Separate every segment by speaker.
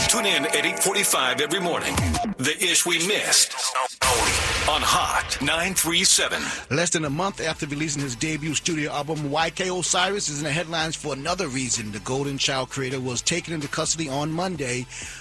Speaker 1: Tune in at 8:45 every morning. The Ish We Missed on Hot 937.
Speaker 2: Less than a month after releasing his debut studio album, YK Osiris is in the headlines for another reason. The Golden Child creator was taken into custody on Monday.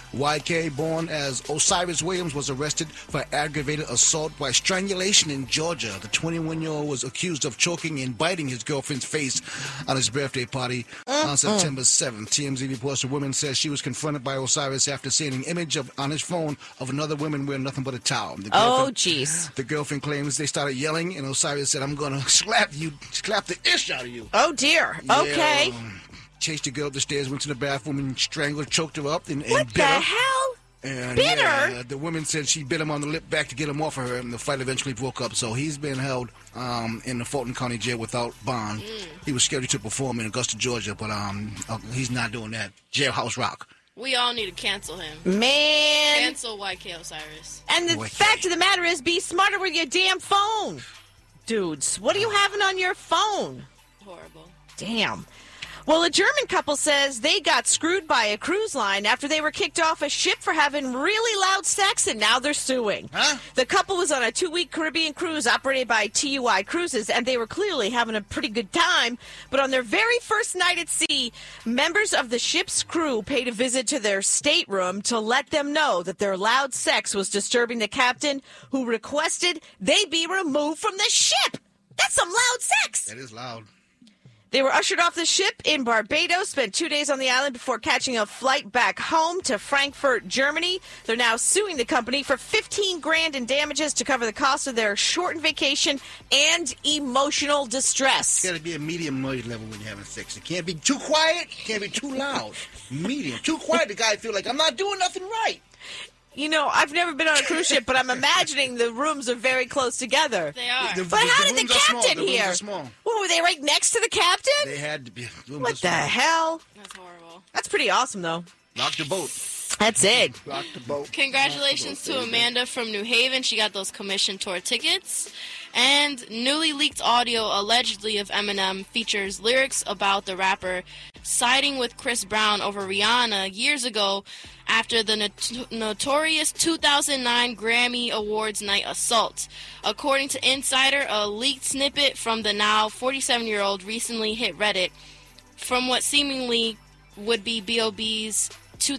Speaker 2: YK, born as Osiris Williams, was arrested for aggravated assault by strangulation in Georgia. The 21-year-old was accused of choking and biting his girlfriend's face on his birthday party on September 7th. TMZ reports the woman says she was confronted by Osiris after seeing an image on his phone of another woman wearing nothing but a towel.
Speaker 3: Oh, jeez.
Speaker 2: The girlfriend claims they started yelling, and Osiris said, "I'm going to slap the ish out of you."
Speaker 3: Oh, dear. Okay.
Speaker 2: Chased the girl up the stairs, went to the bathroom, and strangled, choked her up, and
Speaker 3: what
Speaker 2: bit
Speaker 3: the
Speaker 2: her.
Speaker 3: hell?
Speaker 2: And
Speaker 3: bit her?
Speaker 2: The woman said she bit him on the lip back to get him off of her, and the fight eventually broke up. So he's been held in the Fulton County Jail without bond. He was scheduled to perform in Augusta, Georgia, but he's not doing that. Jailhouse rock.
Speaker 4: We all need to cancel him.
Speaker 3: Man.
Speaker 4: Cancel YK Osiris.
Speaker 3: And the fact of the matter is, be smarter with your damn phone. Dudes, what are you having on your phone?
Speaker 4: Horrible.
Speaker 3: Damn. Well, a German couple says they got screwed by a cruise line after they were kicked off a ship for having really loud sex, and now they're suing.
Speaker 2: Huh?
Speaker 3: The couple was on a 2-week Caribbean cruise operated by TUI Cruises, and they were clearly having a pretty good time. But on their very first night at sea, members of the ship's crew paid a visit to their stateroom to let them know that their loud sex was disturbing the captain, who requested they be removed from the ship. That's some loud sex.
Speaker 2: That is loud.
Speaker 3: They were ushered off the ship in Barbados, spent 2 days on the island before catching a flight back home to Frankfurt, Germany. They're now suing the company for $15,000 in damages to cover the cost of their shortened vacation and emotional distress.
Speaker 2: It's got to be a medium noise level when you're having sex. It can't be too quiet. It can't be too loud. Medium. Too quiet, the guy feel like, I'm not doing nothing right.
Speaker 3: You know, I've never been on a cruise ship, but I'm imagining the rooms are very close together.
Speaker 4: They are.
Speaker 3: But how did the captain hear?
Speaker 2: The rooms are small.
Speaker 3: What, were they right next to the captain?
Speaker 2: They had to be.
Speaker 3: What the hell?
Speaker 4: That's horrible.
Speaker 3: That's pretty awesome, though.
Speaker 2: Lock the boat.
Speaker 3: That's it.
Speaker 2: Lock the boat.
Speaker 4: Congratulations to Amanda from New Haven. She got those commission tour tickets. And newly leaked audio allegedly of Eminem features lyrics about the rapper siding with Chris Brown over Rihanna years ago after the notorious 2009 Grammy Awards night assault. According to Insider, a leaked snippet from the now 47-year-old recently hit Reddit from what seemingly would be B.O.B.'s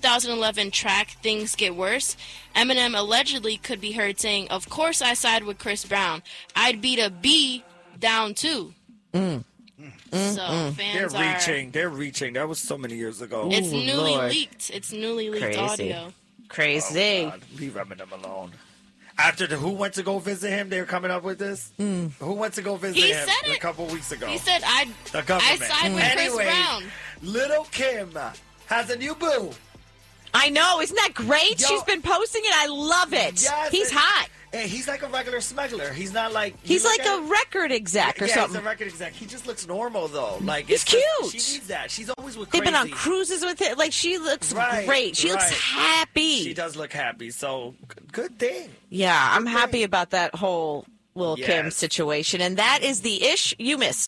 Speaker 4: 2011 track Things Get Worse. Eminem allegedly could be heard saying, "Of course I side with Chris Brown. I'd beat a B down too." So fans
Speaker 5: They're reaching. That was so many years ago.
Speaker 4: It's
Speaker 3: Ooh,
Speaker 4: newly
Speaker 3: Lord.
Speaker 4: leaked. It's newly leaked
Speaker 3: Crazy.
Speaker 4: audio.
Speaker 3: Crazy.
Speaker 5: Oh, God. Leave Eminem alone. After who went to go visit him, they were coming up with this? Who went to go visit
Speaker 4: He
Speaker 5: him
Speaker 4: said
Speaker 5: a
Speaker 4: it.
Speaker 5: couple weeks ago?
Speaker 4: He said, I
Speaker 5: government.
Speaker 4: side with Chris
Speaker 5: Anyway,
Speaker 4: Brown.
Speaker 5: Little Kim has a new boo.
Speaker 3: I know. Isn't that great?
Speaker 5: Yo.
Speaker 3: She's been posting it. I love it.
Speaker 5: Yes,
Speaker 3: He's hot.
Speaker 5: And he's like a regular smuggler. He's not like...
Speaker 3: He's like a record exec or something.
Speaker 5: he's a record exec. He just looks normal, though. Like
Speaker 3: He's cute.
Speaker 5: She needs that. She's always with
Speaker 3: They've
Speaker 5: crazy.
Speaker 3: been on cruises with it. Like, she looks great. She looks
Speaker 5: right.
Speaker 3: happy.
Speaker 5: She does look happy, so good thing.
Speaker 3: Yeah, I'm happy about that whole Lil' Kim
Speaker 5: Yes.
Speaker 3: situation. And that is the Ish You Missed.